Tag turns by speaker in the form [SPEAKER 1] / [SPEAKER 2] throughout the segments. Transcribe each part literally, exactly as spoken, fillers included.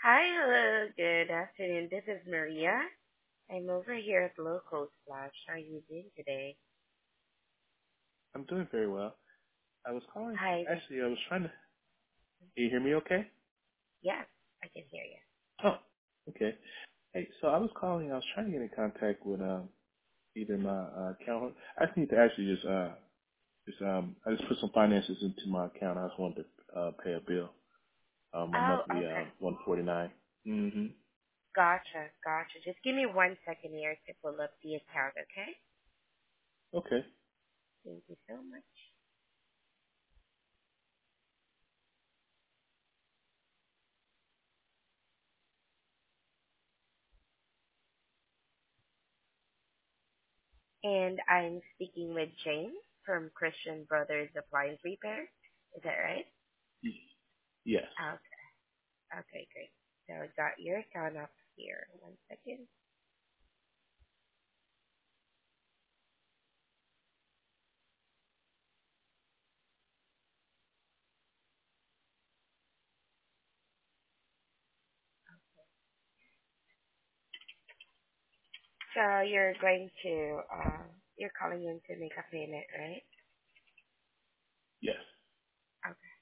[SPEAKER 1] Hi, hello, good afternoon. This is Maria. I'm over here at Local Splash. How are you doing today?
[SPEAKER 2] I'm doing very well. I was calling.
[SPEAKER 1] Hi. th-
[SPEAKER 2] Actually, I was trying to. Can you hear me? Okay.
[SPEAKER 1] Yes, I can hear you.
[SPEAKER 2] Oh, okay. Hey, so I was calling. I was trying to get in contact with um either my uh, account. I just need to actually just uh just um I just put some finances into my account. I just wanted to uh pay a bill. Um, a
[SPEAKER 1] Oh,
[SPEAKER 2] monthly uh
[SPEAKER 1] okay.
[SPEAKER 2] one forty nine. Mm-hmm.
[SPEAKER 1] Gotcha, gotcha. Just give me one second here to pull up the account, okay?
[SPEAKER 2] Okay.
[SPEAKER 1] Thank you so much. And I'm speaking with Jane from Christian Brothers Appliance Repair. Is that right?
[SPEAKER 2] Y- Yes.
[SPEAKER 1] Okay, okay, great. So I got your account up here. One second. So you're going to, uh, you're calling in to make a payment, right?
[SPEAKER 2] Yes.
[SPEAKER 1] Okay.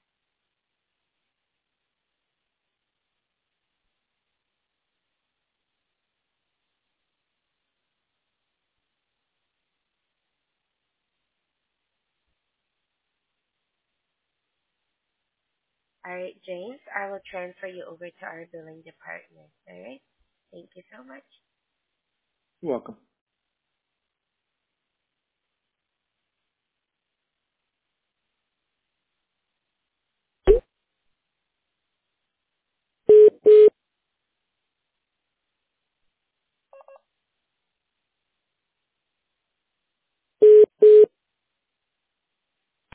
[SPEAKER 1] All right, James, I will transfer you over to our billing department. All right? Thank you so much.
[SPEAKER 2] You're welcome.